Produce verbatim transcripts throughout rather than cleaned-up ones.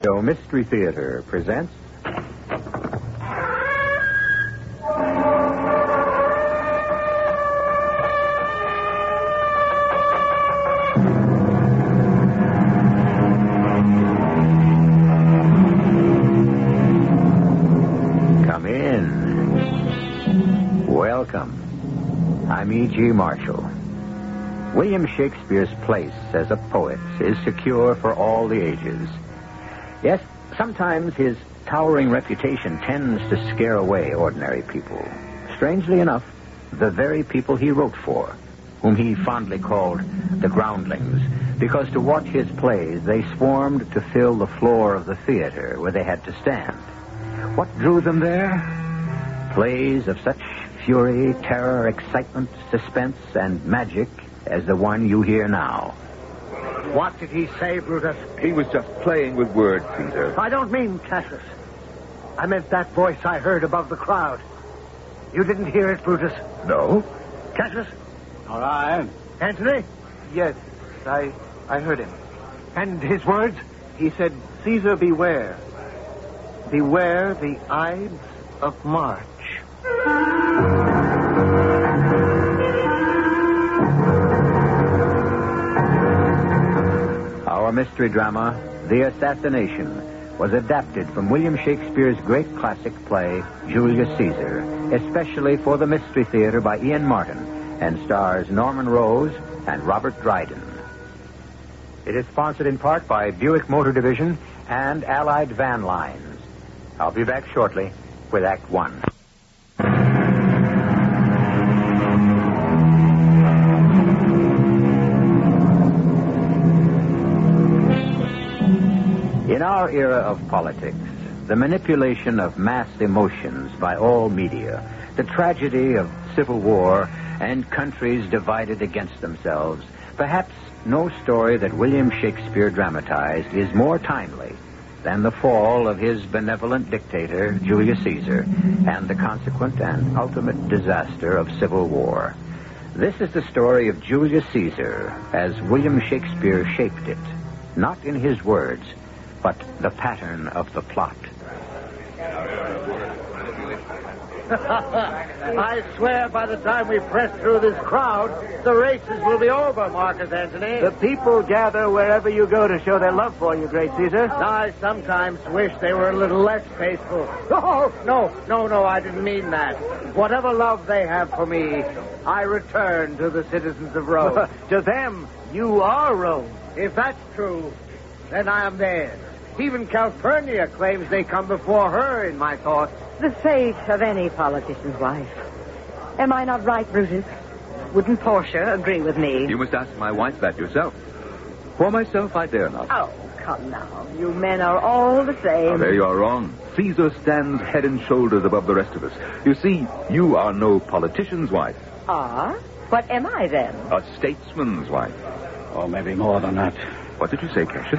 So Mystery Theater presents... Come in. Welcome. I'm E G. Marshall. William Shakespeare's place as a poet is secure for all the ages. Yes, sometimes his towering reputation tends to scare away ordinary people. Strangely enough, the very people he wrote for, whom he fondly called the groundlings, because to watch his plays they swarmed to fill the floor of the theater where they had to stand. What drew them there? Plays of such fury, terror, excitement, suspense, and magic as the one you hear now. What did he say, Brutus? He was just playing with words, Caesar. I don't mean Cassius. I meant that voice I heard above the crowd. You didn't hear it, Brutus? No. Cassius? All right. Antony? Yes, I I heard him. And his words? He said, Caesar, beware. Beware the Ides of March. Our mystery drama, The Assassination, was adapted from William Shakespeare's great classic play, Julius Caesar, especially for the Mystery Theater by Ian Martin, and stars Norman Rose and Robert Dryden. It is sponsored in part by Buick Motor Division and Allied Van Lines. I'll be back shortly with Act One. In our era of politics, the manipulation of mass emotions by all media, the tragedy of civil war, and countries divided against themselves, perhaps no story that William Shakespeare dramatized is more timely than the fall of his benevolent dictator, Julius Caesar, and the consequent and ultimate disaster of civil war. This is the story of Julius Caesar as William Shakespeare shaped it, not in his words, but the pattern of the plot. I swear by the time we press through this crowd, the races will be over, Marcus Antony. The people gather wherever you go to show their love for you, great Caesar. I sometimes wish they were a little less faithful. Oh, no, no, no, I didn't mean that. Whatever love they have for me, I return to the citizens of Rome. To them, you are Rome. If that's true, then I am theirs. Even Calpurnia claims they come before her in my thoughts. The fate of any politician's wife. Am I not right, Brutus? Wouldn't Portia agree with me? You must ask my wife that yourself. For myself, I dare not. Oh, come now. You men are all the same. Now, there you are wrong. Caesar stands head and shoulders above the rest of us. You see, you are no politician's wife. Ah? What am I, then? A statesman's wife. Or maybe more than that. What did you say, Cassius?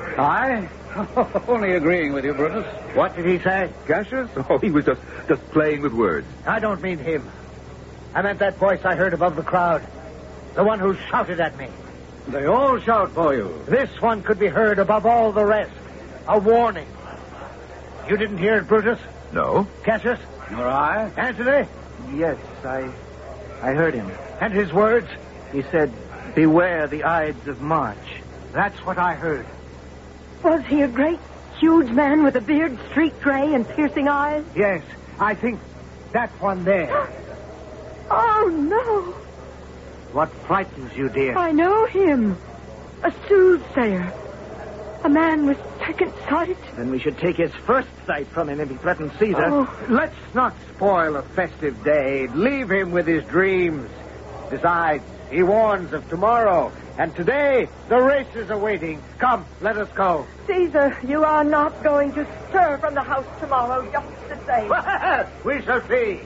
I? Only agreeing with you, Brutus. What did he say? Cassius? Oh, he was just, just playing with words. I don't mean him. I meant that voice I heard above the crowd. The one who shouted at me. They all shout for you. This one could be heard above all the rest. A warning. You didn't hear it, Brutus? No. Cassius? Nor I? Antony? Yes, I I heard him. And his words? He said, beware the Ides of March. That's what I heard. Was he a great, huge man with a beard streaked gray and piercing eyes? Yes, I think that one there. Oh, no. What frightens you, dear? I know him. A soothsayer. A man with second sight. Then we should take his first sight from him if he threatens Caesar. Oh. Let's not spoil a festive day. Leave him with his dreams. Besides, he warns of tomorrow. And today, the races are waiting. Come, let us go. Caesar, you are not going to stir from the house tomorrow, just the same. We shall see.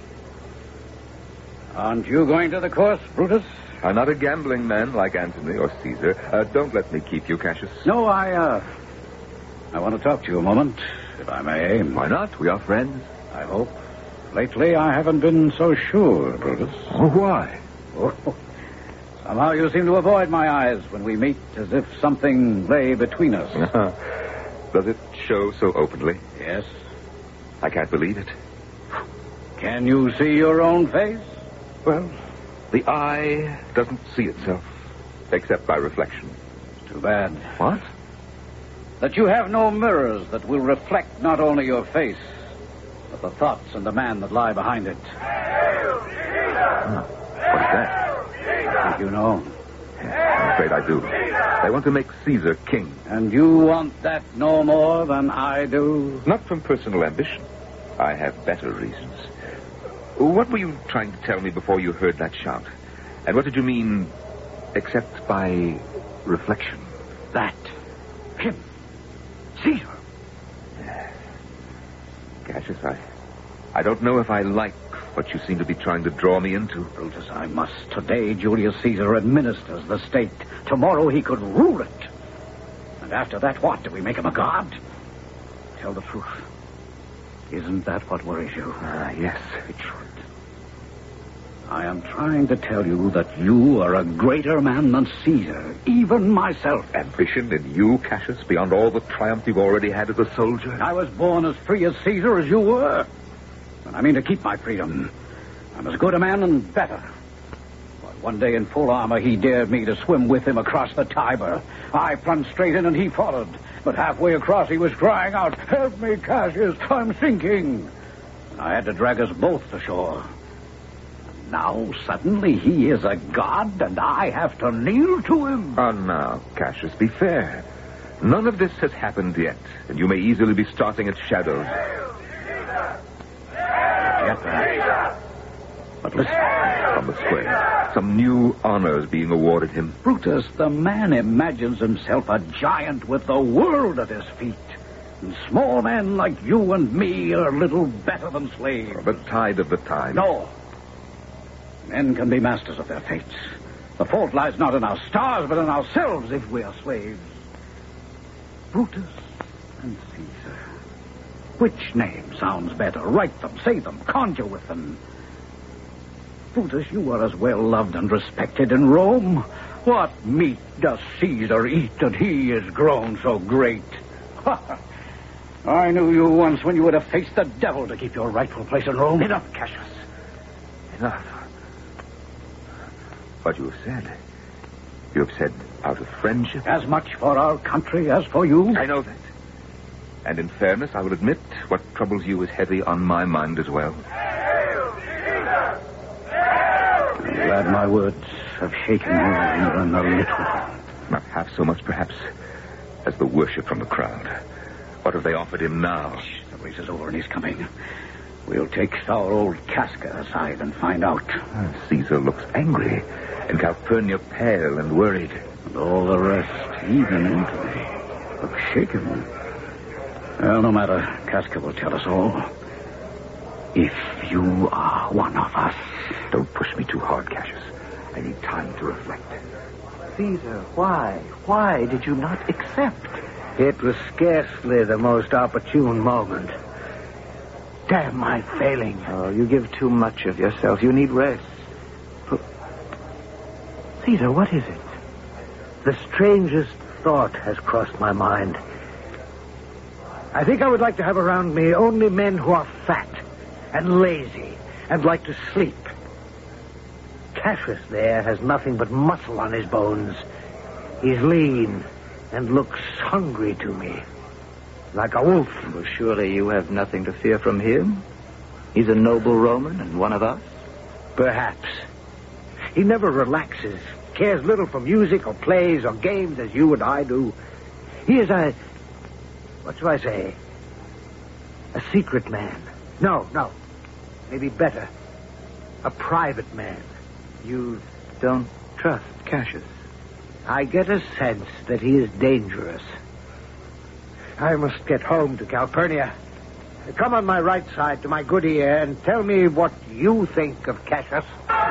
Aren't you going to the course, Brutus? I'm not a gambling man like Antony or Caesar. Uh, don't let me keep you, Cassius. No, I, uh... I want to talk to you a moment, if I may. Why not? We are friends. I hope. Lately, I haven't been so sure, Brutus. Oh, why? Oh, somehow you seem to avoid my eyes when we meet, as if something lay between us. Does it show so openly. Yes. I can't believe it. Can you see your own face? Well, the eye doesn't see itself, except by reflection. Too bad. What? That you have no mirrors that will reflect not only your face, but the thoughts and the man that lie behind it. Huh. What's that? Think you know? I'm afraid I do. They want to make Caesar king. And you want that no more than I do? Not from personal ambition. I have better reasons. What were you trying to tell me before you heard that shout? And what did you mean, except by reflection? That. Him. Caesar. Cassius, I, I don't know if I like what you seem to be trying to draw me into. Brutus, I must. Today, Julius Caesar administers the state. Tomorrow, he could rule it. And after that, what? Do we make him a god? Tell the truth. Isn't that what worries you? Ah, uh, yes. It should. I am trying to tell you that you are a greater man than Caesar, even myself. Ambition in you, Cassius, beyond all the triumph you've already had as a soldier? I was born as free as Caesar as you were. And I mean to keep my freedom. I'm as good a man and better. But one day in full armor, he dared me to swim with him across the Tiber. I plunged straight in and he followed. But halfway across, he was crying out, "Help me, Cassius, I'm sinking." And I had to drag us both to shore. And now, suddenly, he is a god, and I have to kneel to him. Oh, now, Cassius, be fair. None of this has happened yet, and you may easily be starting at shadows. Yet, perhaps. But listen. From the square, some new honors being awarded him. Brutus, the man imagines himself a giant with the world at his feet. And small men like you and me are little better than slaves. The tide of the time. No. Men can be masters of their fates. The fault lies not in our stars, but in ourselves if we are slaves. Brutus and Caesar. Which name sounds better? Write them, say them, conjure with them. Brutus, you are as well loved and respected in Rome. What meat does Caesar eat that he is grown so great? I knew you once when you would have faced the devil to keep your rightful place in Rome. Enough, Cassius. Enough. What you have said. You have said out of friendship. As much for our country as for you. I know that. And in fairness, I will admit what troubles you is heavy on my mind as well. I'm glad my words have shaken you even a little. Not half so much, perhaps, as the worship from the crowd. What have they offered him now? Shh, the race is over and he's coming. We'll take our old Casca aside and find out. Ah, Caesar looks angry, and Calpurnia pale and worried. And all the rest, even Antony, look shaken. Well, no matter. Casca will tell us all. If you are one of us. Don't push me too hard, Cassius. I need time to reflect. Caesar, why? Why did you not accept? It was scarcely the most opportune moment. Damn my failing. Oh, you give too much of yourself. You need rest. But... Caesar, what is it? The strangest thought has crossed my mind. I think I would like to have around me only men who are fat and lazy and like to sleep. Cassius there has nothing but muscle on his bones. He's lean and looks hungry to me. Like a wolf. Well, surely you have nothing to fear from him. He's a noble Roman and one of us. Perhaps. He never relaxes, cares little for music or plays or games as you and I do. He is a... what shall I say? A secret man. No, no. Maybe better. A private man. You don't trust Cassius? I get a sense that he is dangerous. I must get home to Calpurnia. Come on my right side to my good ear and tell me what you think of Cassius.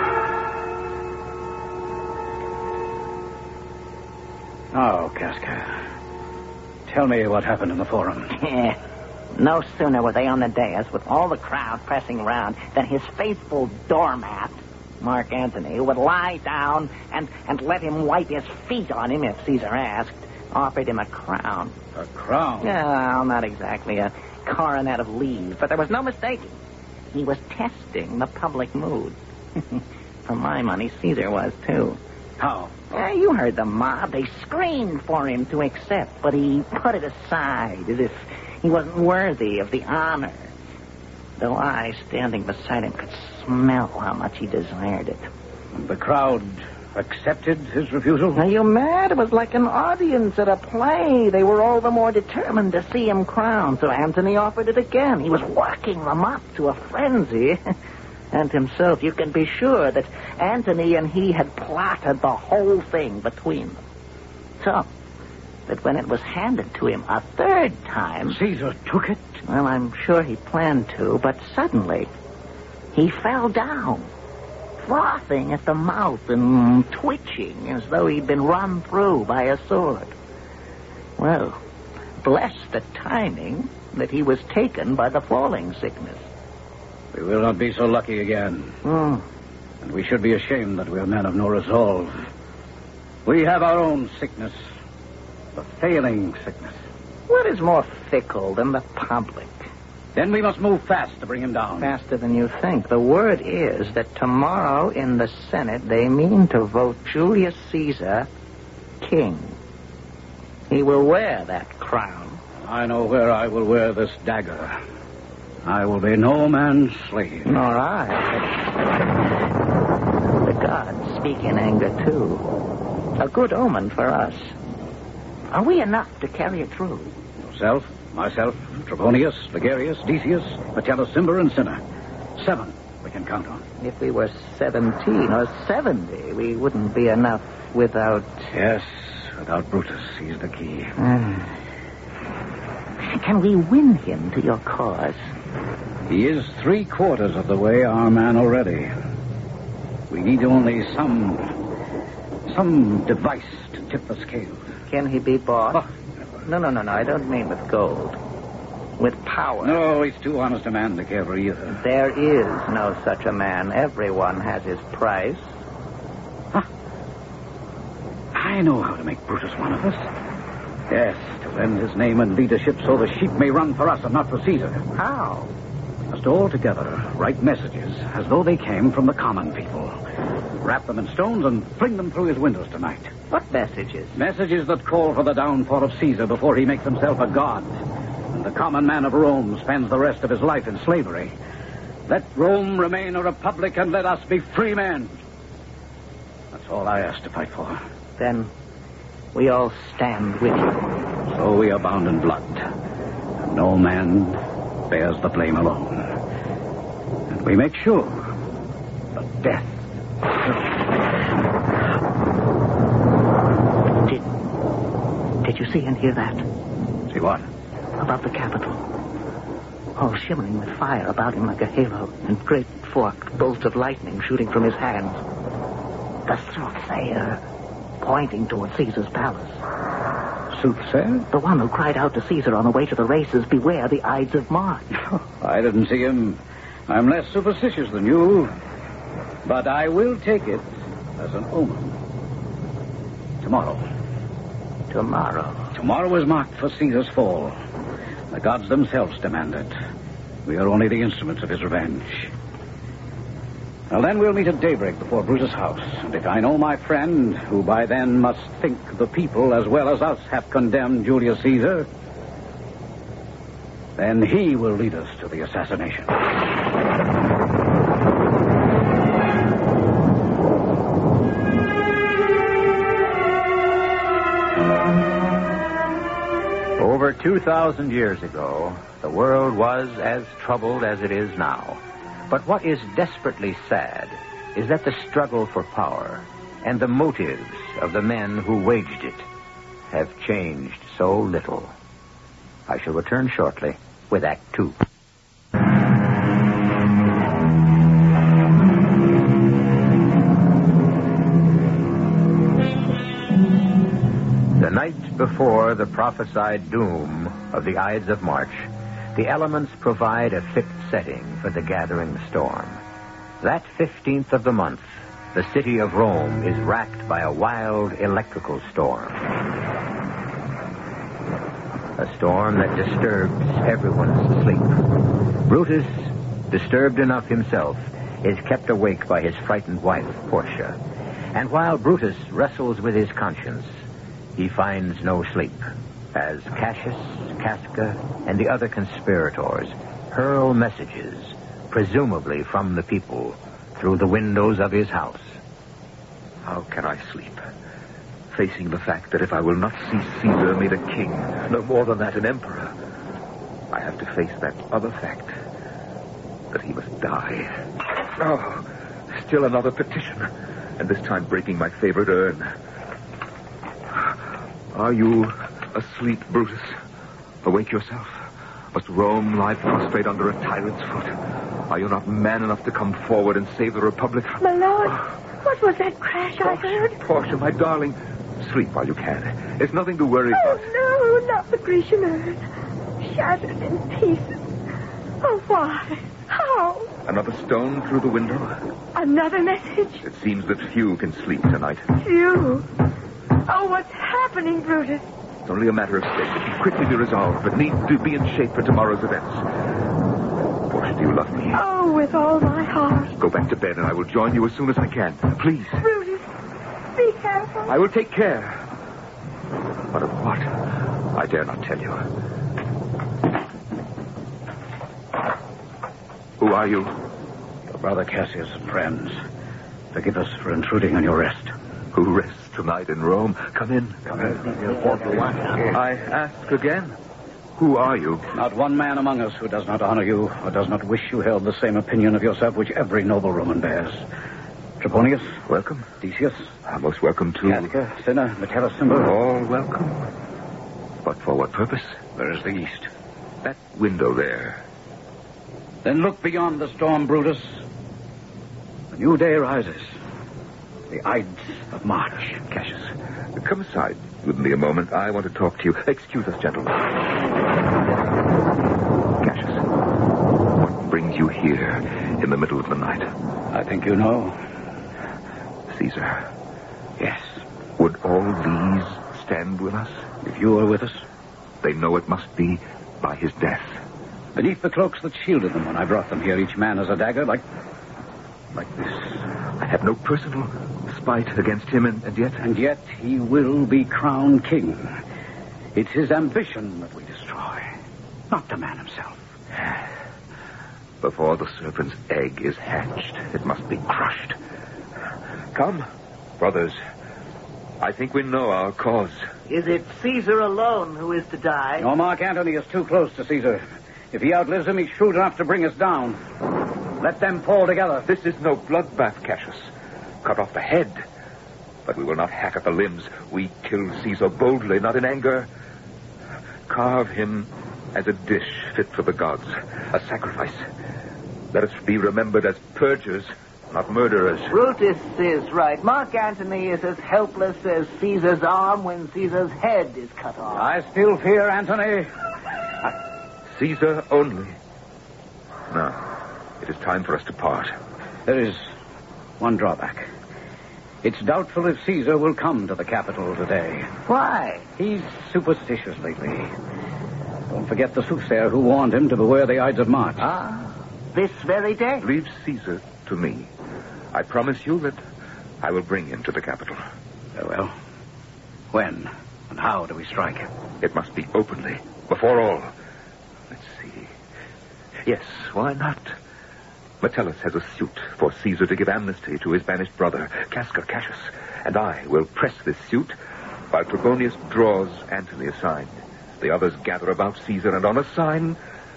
Oh, Casca. Tell me what happened in the forum. No sooner were they on the dais with all the crowd pressing around than his faithful doormat, Mark Antony, would lie down and, and let him wipe his feet on him if Caesar asked. offered him a crown. A crown? Yeah, well, not exactly a coronet of leaves, but there was no mistaking. He was testing the public mood. For my money, Caesar was, too. How? Yeah, you heard the mob. They screamed for him to accept, but he put it aside as if he wasn't worthy of the honor. Though I, standing beside him, could smell how much he desired it. And the crowd accepted his refusal? Are you mad? It was like an audience at a play. They were all the more determined to see him crowned, so Antony offered it again. He was working them up to a frenzy. And himself, you can be sure that Antony and he had plotted the whole thing between them. So that when it was handed to him a third time... Caesar took it? Well, I'm sure he planned to, but suddenly he fell down, frothing at the mouth and twitching as though he'd been run through by a sword. Well, bless the timing that he was taken by the falling sickness. We will not be so lucky again. Mm. And we should be ashamed that we are men of no resolve. We have our own sickness, the failing sickness. What is more fickle than the public? Then we must move fast to bring him down. Faster than you think. The word is that tomorrow in the Senate they mean to vote Julius Caesar king. He will wear that crown. I know where I will wear this dagger. I will be no man's slave. Nor I. The gods speak in anger, too. A good omen for us. Are we enough to carry it through? Yourself, myself, Trebonius, Ligarius, Decius, Metellus, Cimber, and Cinna. Seven we can count on. If we were seventeen or seventy, we wouldn't be enough without... Yes, without Brutus. He's the key. Mm. Can we win him to your cause? He is three quarters of the way our man already. We need only some... some device to tip the scales. Can he be bought? Oh. No, no, no, no. I don't mean with gold. With power. No, he's too honest a man to care for either. There is no such a man. Everyone has his price. Huh. I know how to make Brutus one of us. Yes, to lend his name and leadership so the sheep may run for us and not for Caesar. How? We must all together write messages as though they came from the common people. Wrap them in stones and fling them through his windows tonight. What messages? Messages that call for the downfall of Caesar before he makes himself a god. And the common man of Rome spends the rest of his life in slavery. Let Rome remain a republic and let us be free men. That's all I ask to fight for. Then we all stand with you. So we are bound in blood. And no man bears the blame alone. And we make sure of death. Did, did you see and hear that? See what? Above the Capitol. All shimmering with fire about him like a halo, and great forked bolts of lightning shooting from his hands. The soothsayer, pointing toward Caesar's palace. Soothsayer? The one who cried out to Caesar on the way to the races, beware the Ides of March. I didn't see him. I'm less superstitious than you. But I will take it as an omen. Tomorrow. Tomorrow. Tomorrow is marked for Caesar's fall. The gods themselves demand it. We are only the instruments of his revenge. Well, then we'll meet at daybreak before Brutus' house. And if I know my friend, who by then must think the people as well as us have condemned Julius Caesar, then he will lead us to the assassination. Over two thousand years ago, the world was as troubled as it is now. But what is desperately sad is that the struggle for power and the motives of the men who waged it have changed so little. I shall return shortly with Act Two. The night before the prophesied doom of the Ides of March, the elements provide a fit setting for the gathering storm. That fifteenth of the month, the city of Rome is racked by a wild electrical storm. A storm that disturbs everyone's sleep. Brutus, disturbed enough himself, is kept awake by his frightened wife, Portia. And while Brutus wrestles with his conscience, he finds no sleep, as Cassius, Casca, and the other conspirators hurl messages, presumably from the people, through the windows of his house. How can I sleep, facing the fact that if I will not see Caesar made a king, no more than that, an emperor, I have to face that other fact, that he must die. Oh, still another petition, and this time breaking my favorite urn. Are you asleep, Brutus? Awake yourself. Must Rome lie prostrate under a tyrant's foot? Are you not man enough to come forward and save the Republic? My lord, what was that crash I heard? Portia, my darling, sleep while you can. There's nothing to worry Oh, about. no, not the Grecian urn. Shattered in pieces. Oh, why? How? Another stone through the window? Another message? It seems that few can sleep tonight. You. Oh, what's happening, Brutus? It's only a matter of state. It can quickly be resolved, but need to be in shape for tomorrow's events. Portia, do you love me? Oh, with all my heart. Go back to bed, and I will join you as soon as I can. Please. Brutus, be careful. I will take care. But of what? I dare not tell you. Who are you? Your brother Cassius and friends. Forgive us for intruding on your rest. Who rests tonight in Rome? Come in. Come in. I ask again. Who are you? Not one man among us who does not honor you or does not wish you held the same opinion of yourself which every noble Roman bears. Trebonius. Welcome. Decius. Ah, most welcome to... Casca, Cinna, Metellus, Cimber. All welcome. But for what purpose? There is the east. That window there. Then look beyond the storm, Brutus. A new day rises. The Ides of March. Cassius, come aside with me a moment. I want to talk to you. Excuse us, gentlemen. Cassius, what brings you here in the middle of the night? I think you know. Caesar. Yes. Would all these stand with us? If you were with us? They know it must be by his death. Beneath the cloaks that shielded them when I brought them here, each man has a dagger like... like this. I have no personal spite against him, and, and yet... And yet he will be crowned king. It's his ambition that we destroy, not the man himself. Before the serpent's egg is hatched, it must be crushed. Come, brothers. I think we know our cause. Is it Caesar alone who is to die? No, Mark Antony is too close to Caesar. If he outlives him, he's shrewd enough to bring us down. Let them fall together. This is no bloodbath, Cassius. Cut off the head. But we will not hack at the limbs. We kill Caesar boldly, not in anger. Carve him as a dish fit for the gods, a sacrifice. Let us be remembered as purgers, not murderers. Brutus is right. Mark Antony is as helpless as Caesar's arm when Caesar's head is cut off. I still fear Antony. Caesar only. Now, it is time for us to part. There is one drawback. It's doubtful if Caesar will come to the capital today. Why? He's superstitious lately. Don't forget the soothsayer who warned him to beware the Ides of March. Ah, this very day? Leave Caesar to me. I promise you that I will bring him to the capital. Very well. When and how do we strike? It must be openly, before all. Let's see. Yes, why not? Metellus has a suit for Caesar to give amnesty to his banished brother, Casca Cassius, and I will press this suit while Trebonius draws Antony aside. The others gather about Caesar, and on a sign,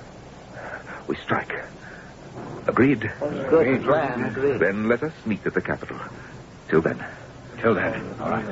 we strike. Agreed? Good Agreed. plan. Agreed. Then let us meet at the capital. Till then. Till then. All right.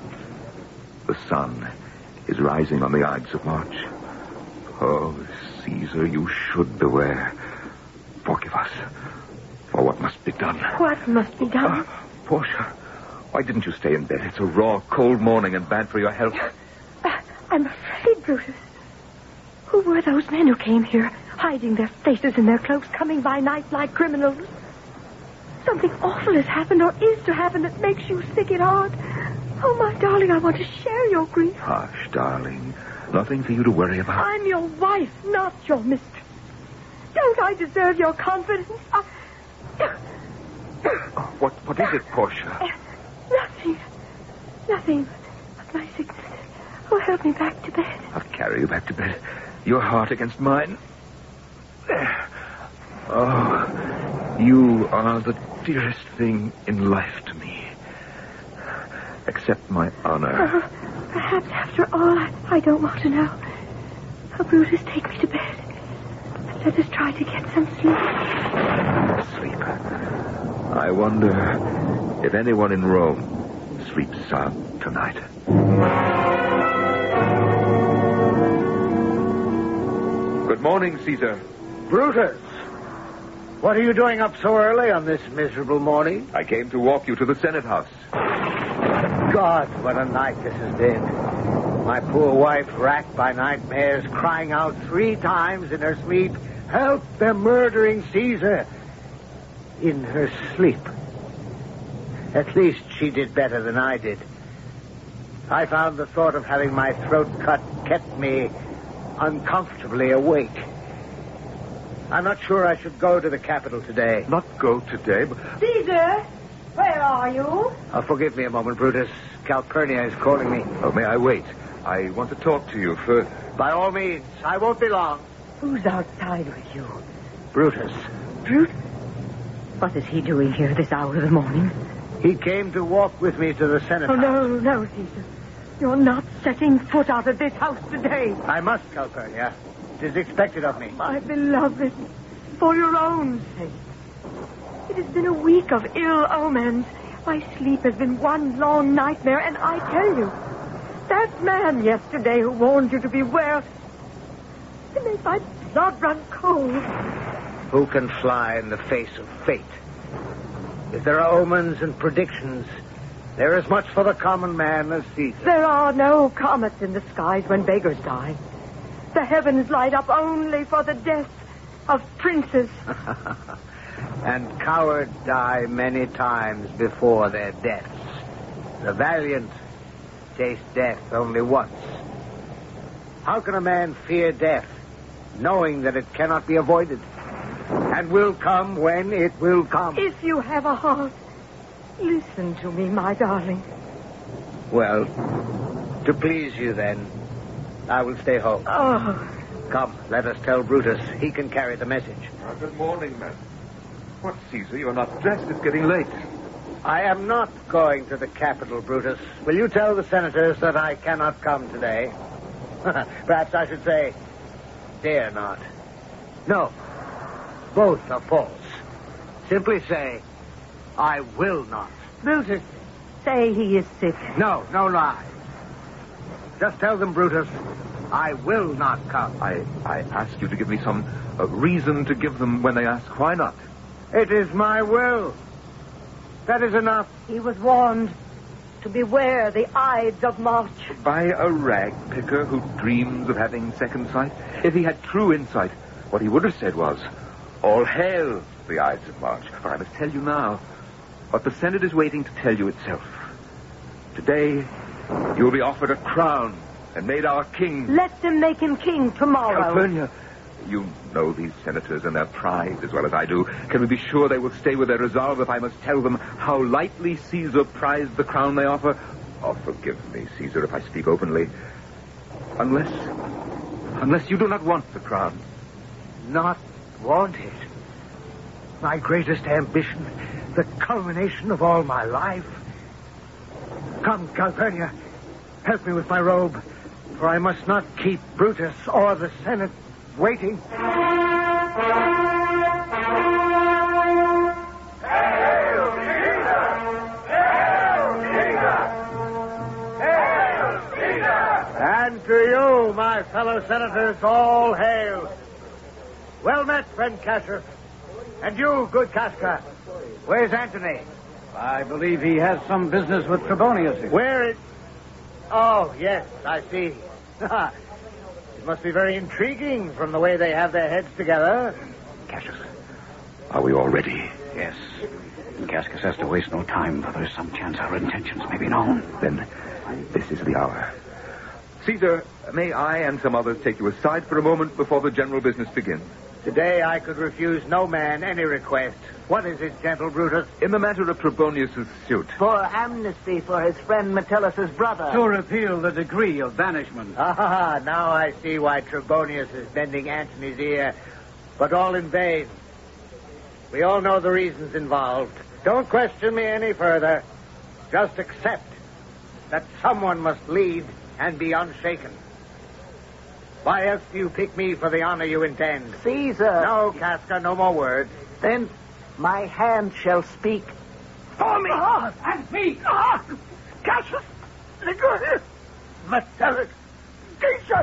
The sun is rising on the Ides of March. Oh, Caesar, you should beware. Forgive us for what must be done. What must be done? Uh, Portia, why didn't you stay in bed? It's a raw, cold morning and bad for your health. Uh, I'm afraid, Brutus. Who were those men who came here, hiding their faces in their cloaks, coming by night like criminals? Something awful has happened or is to happen that makes you sick at heart. Oh, my darling, I want to share your grief. Hush, darling. Nothing for you to worry about. I'm your wife, not your mistress. Don't I deserve your confidence? I... Oh, what, what is it, Portia? Uh, nothing. Nothing but my sickness. Oh, help me back to bed. I'll carry you back to bed. Your heart against mine. Oh, you are the dearest thing in life to me. Accept my honor. Oh, perhaps after all, I, I don't want to know. Oh, Brutus, take me to bed. Let us try to get some sleep. Sleep. I wonder if anyone in Rome sleeps sound tonight. Good morning, Caesar. Brutus, what are you doing up so early on this miserable morning? I came to walk you to the Senate House. God, what a night this has been. My poor wife, racked by nightmares, crying out three times in her sleep, "Help, they're murdering Caesar!" In her sleep. At least she did better than I did. I found the thought of having my throat cut kept me uncomfortably awake. I'm not sure I should go to the Capitol today. Not go today, but... Caesar, where are you? Oh, forgive me a moment, Brutus. Calpurnia is calling me. Oh, may I wait? I want to talk to you further. By all means. I won't be long. Who's outside with you? Brutus. Brute? What is he doing here this hour of the morning? He came to walk with me to the Senate Oh, House. no, no, Caesar. You're not setting foot out of this house today. I must, Calpurnia. It is expected of me. My beloved, for your own sake. It has been a week of ill omens. My sleep has been one long nightmare, and I tell you, that man yesterday who warned you to beware, it made my blood run cold. Who can fly in the face of fate? If there are omens and predictions, there is much for the common man as Caesar. There are no comets in the skies when beggars die. The heavens light up only for the death of princes. And cowards die many times before their deaths. The valiant taste death only once. How can a man fear death, knowing that it cannot be avoided, and will come when it will come? If you have a heart, listen to me, my darling. Well, to please you then, I will stay home. Oh, Come, let us tell Brutus. He can carry the message. Uh, good morning, man. What, Caesar? You're not dressed. It's getting late. I am not going to the Capitol, Brutus. Will you tell the senators that I cannot come today? Perhaps I should say, dare not. No, both are false. Simply say, I will not. Brutus, say he is sick. No, no lie. Just tell them, Brutus, I will not come. I, I asked you to give me some uh, reason to give them when they ask. Why not? It is my will. That is enough. He was warned to beware the Ides of March. By a rag picker who dreams of having second sight? If he had true insight, what he would have said was, all hail the Ides of March. For I must tell you now what the Senate is waiting to tell you itself. Today, you will be offered a crown and made our king. Let them make him king tomorrow. Calpurnia, you know these senators and their pride as well as I do. Can we be sure they will stay with their resolve if I must tell them how lightly Caesar prized the crown they offer? Oh, forgive me, Caesar, if I speak openly. Unless, unless you do not want the crown. Not want it. My greatest ambition, the culmination of all my life. Come, Calpurnia, help me with my robe, for I must not keep Brutus or the Senate waiting. Hail Caesar! Hail Caesar! Hail Caesar! And to you, my fellow senators, all hail. Well met, friend Cassius. And you, good Casca. Where's Antony? I believe he has some business with Trebonius. Where is... Oh, yes, I see. It must be very intriguing from the way they have their heads together. Cassius, are we all ready? Yes. Casca says to waste no time, for there's some chance our intentions may be known. Then this is the hour. Caesar, may I and some others take you aside for a moment before the general business begins? Today I could refuse no man any request. What is it, gentle Brutus? In the matter of Trebonius' suit. For amnesty for his friend Metellus' brother. To repeal the decree of banishment. Ah, now I see why Trebonius is bending Antony's ear, but all in vain. We all know the reasons involved. Don't question me any further. Just accept that someone must lead and be unshaken. Why else do you pick me for the honor you intend? Caesar. No, Casca, no more words. Then my hand shall speak for me. Ah, and me. Ah, Cassius, Ligurius, Metellus, Decius.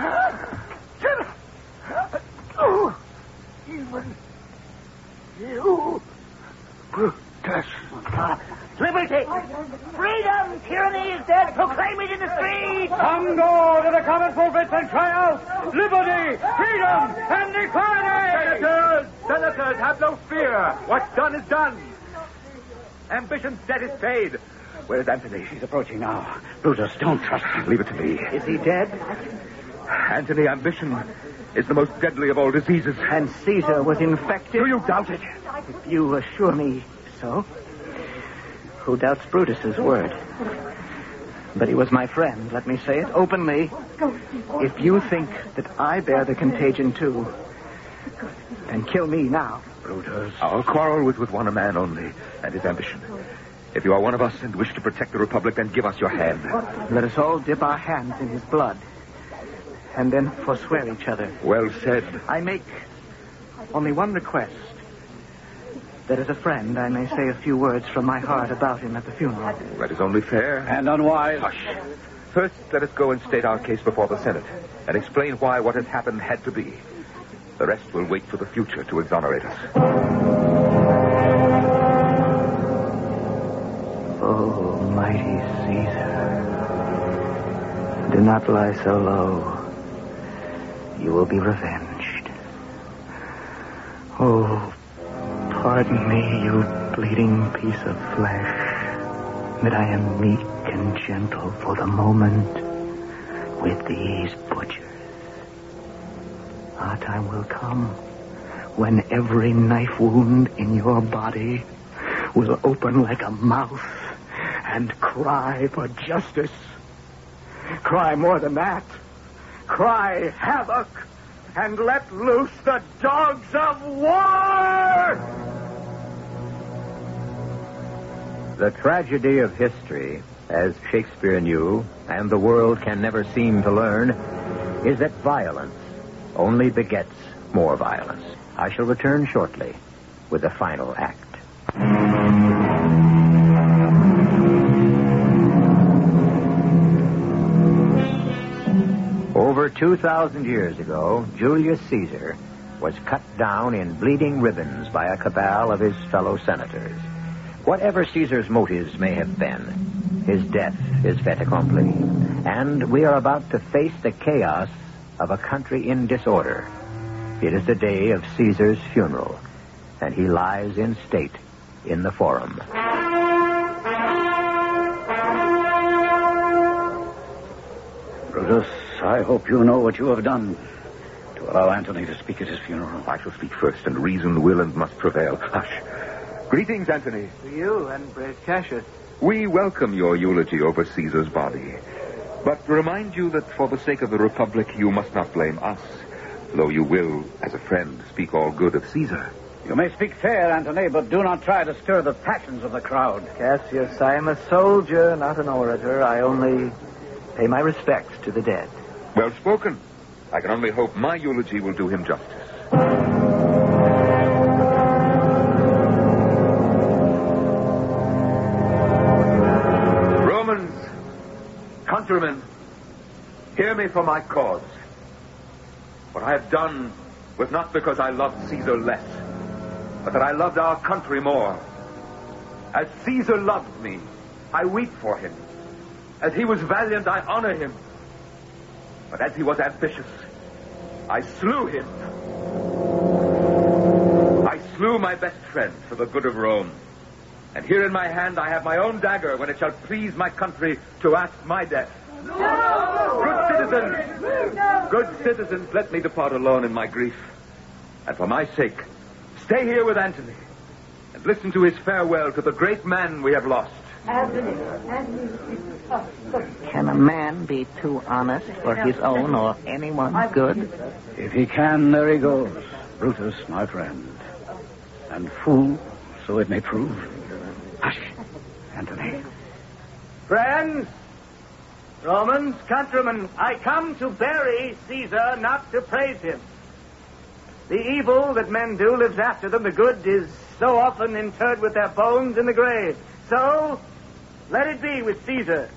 Oh, even you, Brutus. Ah, liberty, freedom, tyranny is dead. Proclaim it in the streets. Come go to the common pulpits and cry out, liberty, freedom, and equality! Senators! Senators, have no fear. What's done is done. Ambition's debt is paid. Where's Antony? He's approaching now. Brutus, don't trust him. Leave it to me. Is he dead? Antony, ambition is the most deadly of all diseases. And Caesar was infected. Do you doubt it? If you assure me so. Who doubts Brutus's word? But he was my friend. Let me say it openly. If you think that I bear the contagion too, then kill me now. Brutus. Our quarrel was with one man only, and his ambition. If you are one of us and wish to protect the Republic, then give us your hand. Let us all dip our hands in his blood, and then forswear each other. Well said. I make only one request. That as a friend, I may say a few words from my heart about him at the funeral. That is only fair. And unwise. Hush. First, let us go and state our case before the Senate, and explain why what has happened had to be. The rest will wait for the future to exonerate us. Oh, mighty Caesar, do not lie so low. You will be revenged. Oh, pardon me, you bleeding piece of flesh, that I am meek and gentle for the moment with these butchers. Our time will come when every knife wound in your body will open like a mouth and cry for justice. Cry more than that. Cry havoc and let loose the dogs of war! The tragedy of history, as Shakespeare knew, and the world can never seem to learn, is that violence only begets more violence. I shall return shortly with the final act. Over two thousand years ago, Julius Caesar was cut down in bleeding ribbons by a cabal of his fellow senators. Whatever Caesar's motives may have been, his death is fait accompli, and we are about to face the chaos of a country in disorder. It is the day of Caesar's funeral, and he lies in state in the Forum. Brutus, I hope you know what you have done to allow Antony to speak at his funeral. I shall speak first, and reason will and must prevail. Hush. Greetings, Antony. To you and brave Cassius. We welcome your eulogy over Caesar's body, but remind you that for the sake of the Republic, you must not blame us, though you will, as a friend, speak all good of Caesar. You may speak fair, Antony, but do not try to stir the passions of the crowd. Cassius, I am a soldier, not an orator. I only pay my respects to the dead. Well spoken. I can only hope my eulogy will do him justice. Romans, countrymen, hear me for my cause. What I have done was not because I loved Caesar less, but that I loved our country more. As Caesar loved me, I weep for him. As he was valiant, I honor him. But as he was ambitious, I slew him. I slew my best friend for the good of Rome. And here in my hand I have my own dagger when it shall please my country to ask my death. No! Good citizens! No! Good citizens, let me depart alone in my grief. And for my sake, stay here with Antony and listen to his farewell to the great man we have lost. Can a man be too honest for his own or anyone's good? If he can, there he goes. Brutus, my friend. And fool, so it may prove. Hush, Antony. Friends, Romans, countrymen, I come to bury Caesar, not to praise him. The evil that men do lives after them. The good is so often interred with their bones in the grave. So, let it be with Caesar.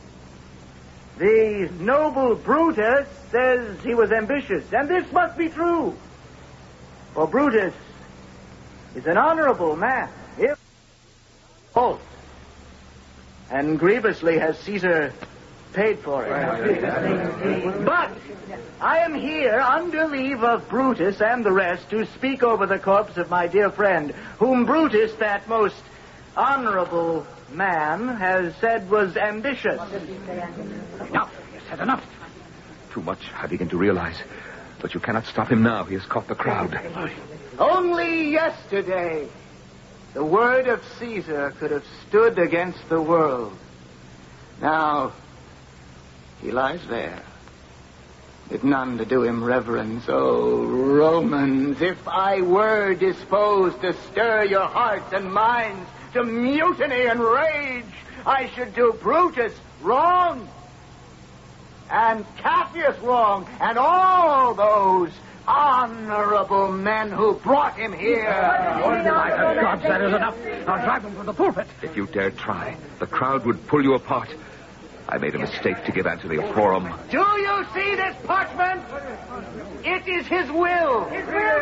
The noble Brutus says he was ambitious, and this must be true. For Brutus is an honorable man, if false, and grievously has Caesar paid for it. But I am here under leave of Brutus and the rest to speak over the corpse of my dear friend, whom Brutus, that most honorable man, has said was ambitious. Enough. You said enough. Too much, I begin to realize. But you cannot stop him now. He has caught the crowd. Only yesterday, the word of Caesar could have stood against the world. Now, he lies there, with none to do him reverence. Oh, Romans, if I were disposed to stir your hearts and minds to mutiny and rage, I should do Brutus wrong, and Cassius wrong, and all those honorable men who brought him here. My God, that is enough. I'll drive him from the pulpit. If you dared try, the crowd would pull you apart. I made a mistake to give Antony a forum. Do you see this parchment? It is his will. His will.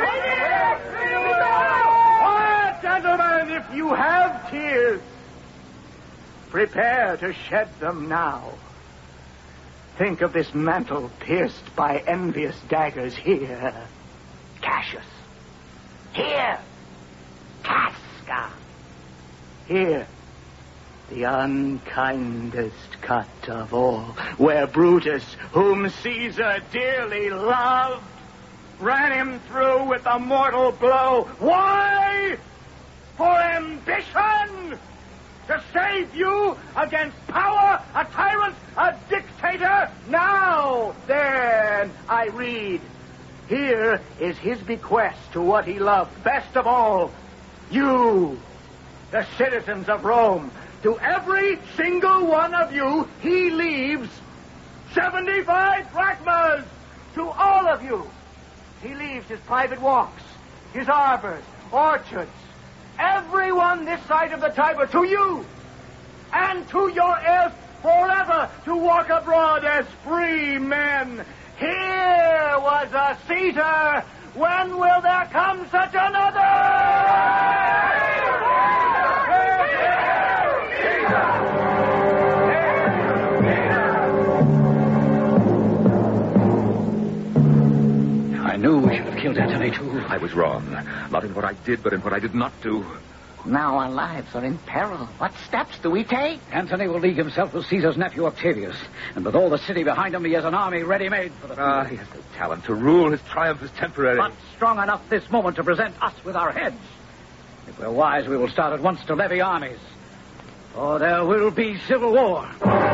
Quiet, gentlemen, if you have tears, prepare to shed them now. Think of this mantle pierced by envious daggers. Here, Cassius. Here, Casca. Here, the unkindest cut of all, where Brutus, whom Caesar dearly loved, ran him through with a mortal blow. Why? For ambition! To save you against power, a tyrant, a dictator? Now, then, I read. Here is his bequest to what he loved best of all. You, the citizens of Rome. To every single one of you, he leaves seventy-five drachmas. To all of you, he leaves his private walks, his arbors, orchards, everyone this side of the Tiber, to you, and to your heirs forever, to walk abroad as free men. Here was a Caesar. When will there come such another? I knew we should have killed Antony, too. I was wrong. Not in what I did, but in what I did not do. Now our lives are in peril. What steps do we take? Antony will league himself with Caesar's nephew Octavius. And with all the city behind him, he has an army ready-made for the field. Ah, he has no talent to rule. His triumph is temporary. But strong enough this moment to present us with our heads. If we're wise, we will start at once to levy armies. Or there will be civil war.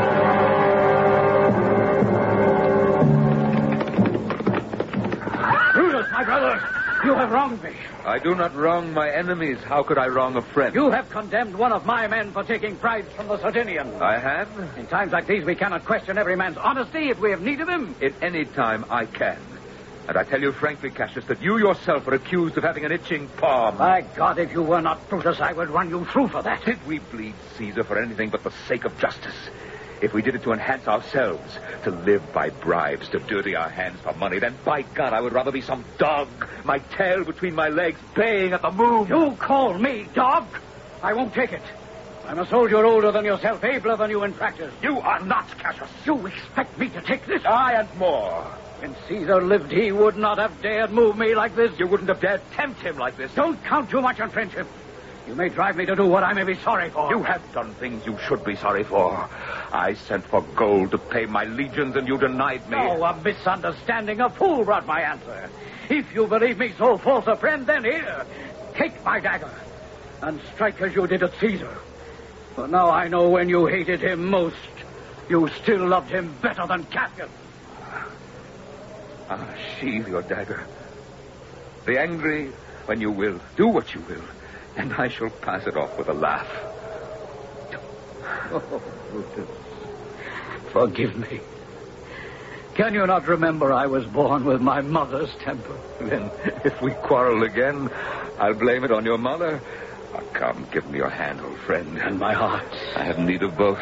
Brutus, my brother, you have wronged me. I do not wrong my enemies. How could I wrong a friend? You have condemned one of my men for taking bribes from the Sardinians. I have? In times like these, we cannot question every man's honesty if we have need of him. At any time, I can. And I tell you frankly, Cassius, that you yourself are accused of having an itching palm. By God, if you were not Brutus, I would run you through for that. Did we bleed Caesar for anything but the sake of justice? If we did it to enhance ourselves, to live by bribes, to dirty our hands for money, then by God, I would rather be some dog, my tail between my legs, baying at the moon. You call me dog? I won't take it. I'm a soldier older than yourself, abler than you in practice. You are not, Cassius. You expect me to take this? I and more. When Caesar lived, he would not have dared move me like this. You wouldn't have dared tempt him like this. Don't count too much on friendship. You may drive me to do what I may be sorry for. You have done things you should be sorry for. I sent for gold to pay my legions, and you denied me. Oh, a misunderstanding. A fool brought my answer. If you believe me so false a friend, then here, take my dagger and strike as you did at Caesar. For now I know when you hated him most, you still loved him better than Cassius. Ah, sheathe your dagger. Be angry when you will. Do what you will. And I shall pass it off with a laugh. Oh, Brutus, forgive me. Can you not remember I was born with my mother's temper? Then, if we quarrel again, I'll blame it on your mother. Oh, come, give me your hand, old friend. And my heart. I have need of both.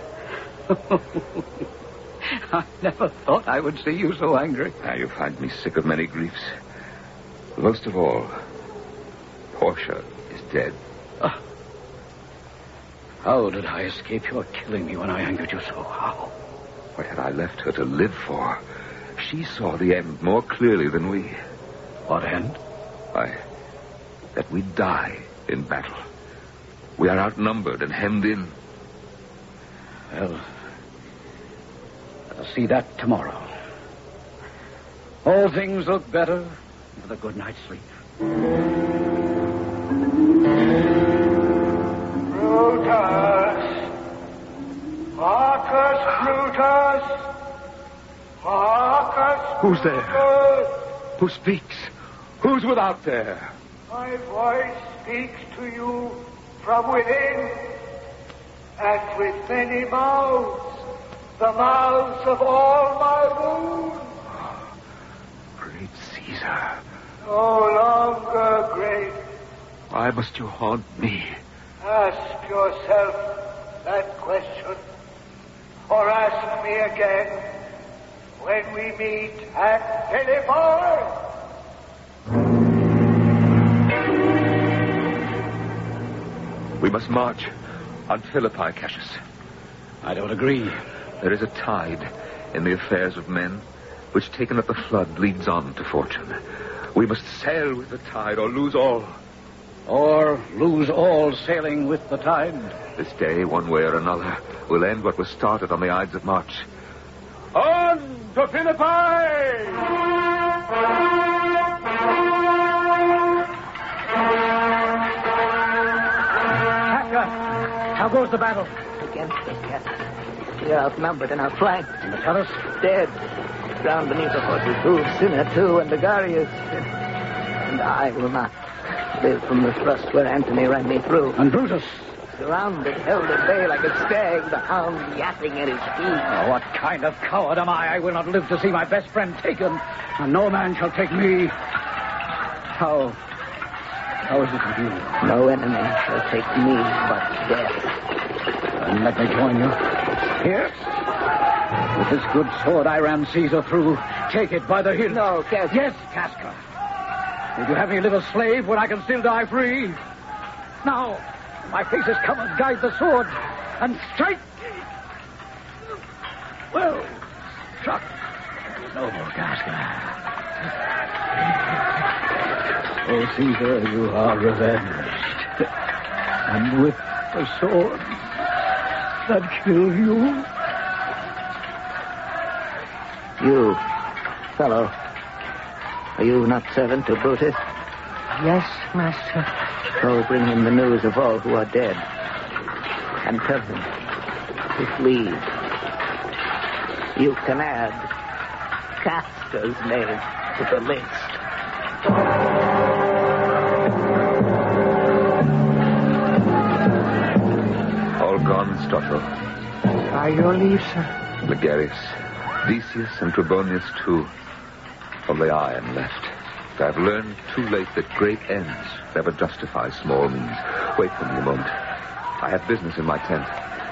I never thought I would see you so angry. Now you find me sick of many griefs. Most of all, Portia is dead. Oh. How did I escape your killing me when I angered you so? How? What had I left her to live for? She saw the end more clearly than we. What end? Why, that we die in battle. We are outnumbered and hemmed in. Well, I'll see that tomorrow. All things look better with a good night's sleep. Brutus! Marcus Brutus! Marcus Who's there? Brutus! Who speaks? Who's without there? My voice speaks to you from within, and with many mouths, the mouths of all my wounds. Great Caesar. No longer great. Why must you haunt me? Ask yourself that question, or ask me again when we meet at Philippi. We must march on Philippi, Cassius. I don't agree. There is a tide in the affairs of men, which taken at the flood leads on to fortune. We must sail with the tide or lose all. Or lose all sailing with the tide. This day, one way or another, will end what was started on the Ides of March. On to Philippi! How goes the battle? Against us, Captain. We are outnumbered and outflanked. And Metellus? Dead. Drowned beneath the horse's hooves. Cinna, too, and Ligarius. And I will not live from the thrust where Antony ran me through. And Brutus? Surrounded, held at bay like a stag, the hound yapping at his feet. Oh, what kind of coward am I? I will not live to see my best friend taken, and no man shall take me. How... how is it with you? No enemy shall take me but death. Then let me join you. Here? With this good sword I ran Caesar through. Take it by the hilt. No, Casca. Yes, Casca. Would you have me live a slave when I can still die free? Now, my face is covered. Guide the sword and strike. Well, struck. Noble Casca. Oh, Caesar, you are revenged. And with the sword that killed you. You, fellow, are you not servant to Brutus? Yes, master. Go bring him the news of all who are dead. And tell him to flee. You can add Casca's name to the list. All gone, Stotho. By your leave, sir. Ligarius, Decius, and Trebonius, too. Only I am left. I've learned too late that great ends never justify small means. Wait for me a moment. I have business in my tent.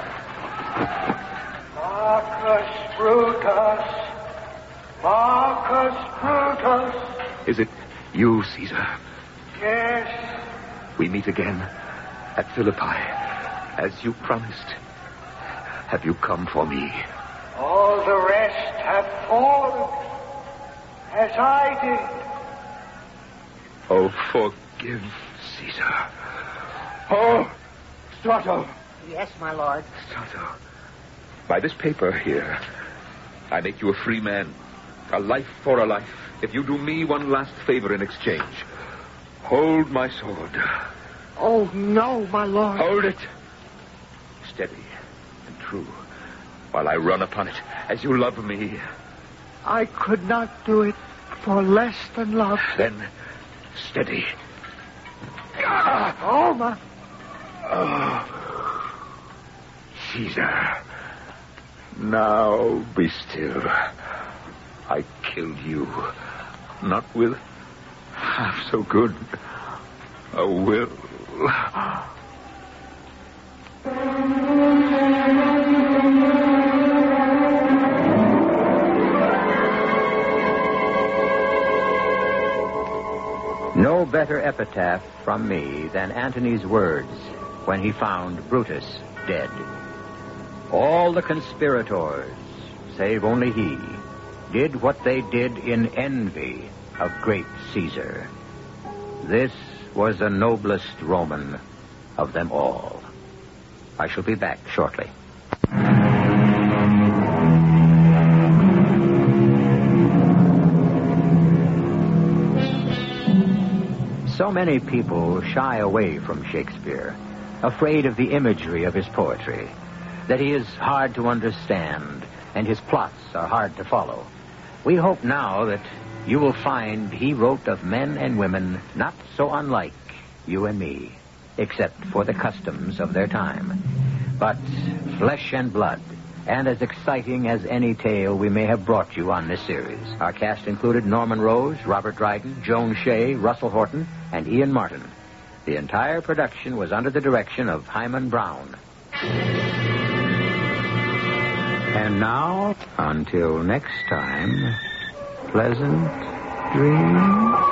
Marcus Brutus. Marcus Brutus. Is it you, Caesar? Yes. We meet again at Philippi, as you promised. Have you come for me? All the rest have fallen, as I did. Oh, forgive, Caesar. Oh, Strato. Yes, my lord. Strato. By this paper here, I make you a free man. A life for a life. If you do me one last favor in exchange, hold my sword. Oh, no, my lord. Hold it. Steady and true, while I run upon it, as you love me. I could not do it for less than love. Then, steady. Oh, my... Oh. Caesar. Now be still. I killed you, not with half so good a will. No better epitaph from me than Antony's words when he found Brutus dead. All the conspirators, save only he, did what they did in envy of great Caesar. This was the noblest Roman of them all. I shall be back shortly. So many people shy away from Shakespeare, afraid of the imagery of his poetry, that he is hard to understand and his plots are hard to follow. We hope now that you will find he wrote of men and women not so unlike you and me, except for the customs of their time, but flesh and blood, and as exciting as any tale we may have brought you on this series. Our cast included Norman Rose, Robert Dryden, Joan Shea, Russell Horton, and Ian Martin. The entire production was under the direction of Hyman Brown. And now, until next time, pleasant dreams.